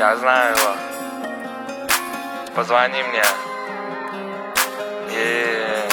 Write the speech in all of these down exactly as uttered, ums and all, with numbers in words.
Я знаю его. Позвони мне. Yeah.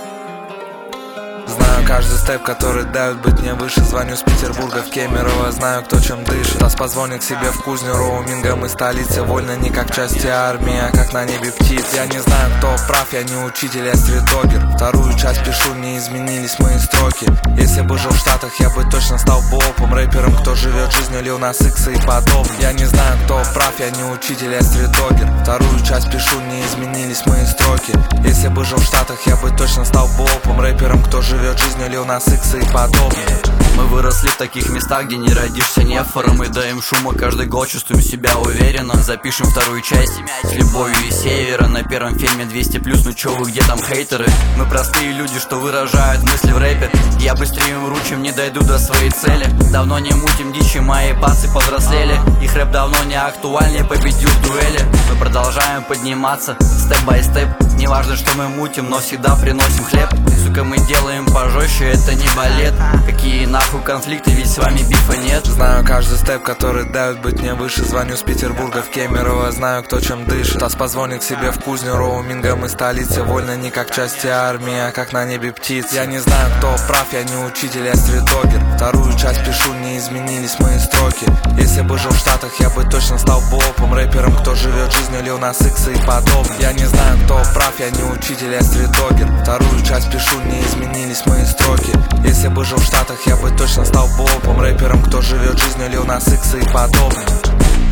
Знаю каждый степ, который давит быть мне выше. Звоню с Петербурга в Кемерово, знаю, кто чем дышит. Нас позвонит к себе в кузню роумингом. И столица вольно не как части армии, а как на небе птиц. Я не знаю, кто прав, я не учитель, я стритдогер. Вторую часть пишу, не изменились мои строки. Если бы жил в Штатах, я бы точно стал бопом. Рэпером, кто живет жизнью Лил Нас Икса и подобным. Я не знаю, кто прав, я не учитель, я стритдогер. Вторую часть пишу, не изменились мои строки. Если бы жил в Штатах, я бы точно стал бопом. Рэпером, кто живет жизнью Лил Нас Икса и подобным. Мы выросли в таких местах, где не родишься нефором. И даем шума каждый год, чувствуем себя уверенно. Запишем вторую часть с любовью и севера. На первом фильме двести плюс, ну чё вы, где там хейтеры? Мы простые люди, что выражают мысли в рэпе. Я быстрее умру, чем не дойду до своей цели. Давно не мутим дичи, мои пацы повзрослели. Их рэп давно не актуальнее, победил в дуэли. Мы продолжаем подниматься, степ-бай-степ. Не важно, что мы мутим, но всегда приносим хлеб. Сука, мы делаем пожестче, это не балет. Какие нахуй конфликты, ведь с вами бифа нет. Знаю каждый степ, который давит быть мне выше. Звоню с Петербурга в Кемерово, знаю, кто чем дышит. Тас позвонит к себе в кузню роумингом. И столица вольно не как части армии, а как на небе птиц. Я не знаю, кто прав, я не учитель, я стритдогер. Вторую часть пишу, не изменились мои строки. Если бы жил в Штатах, я бы точно стал бопом. Рэпером, кто живет жизнью Лил Нас Икса и подобным. Я не знаю, кто прав, я не учитель, я стритдогер. Вторую часть пишу, не изменились мои строки. Если бы жил в Штатах, я бы точно стал бопом. Рэпером, кто живет жизнью Лил Нас Икса и подобным.